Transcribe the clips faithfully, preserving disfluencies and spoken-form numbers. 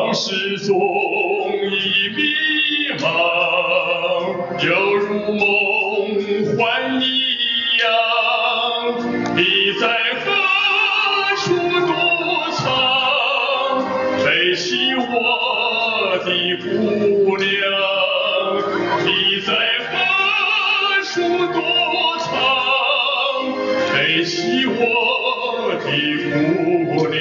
往事总已迷茫，犹如梦幻一样。你在何处躲藏？悲惜我的姑娘。你在何处躲藏？悲惜我的姑娘。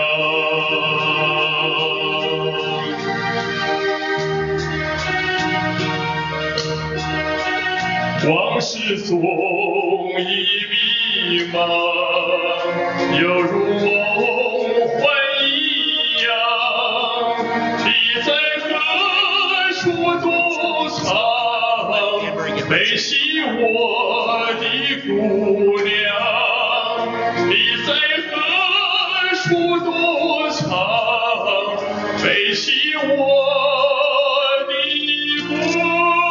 往事总已迷茫，犹如梦幻一样。你在何处躲藏？悲惜我的姑娘。你在何处躲藏？悲惜我的姑娘。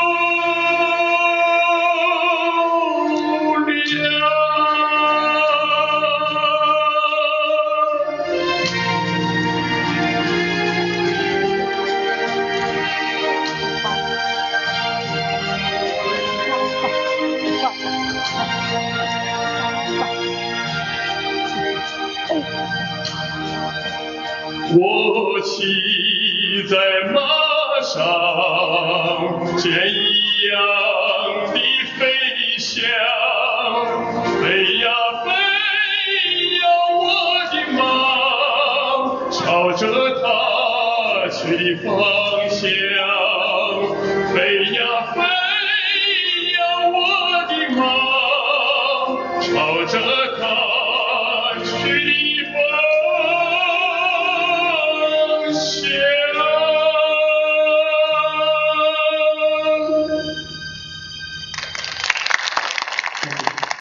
我骑在马上，箭一样的飞翔，飞呀飞呀，我的马朝着它去的方向，飞呀飞呀，我的马朝着它去的方向。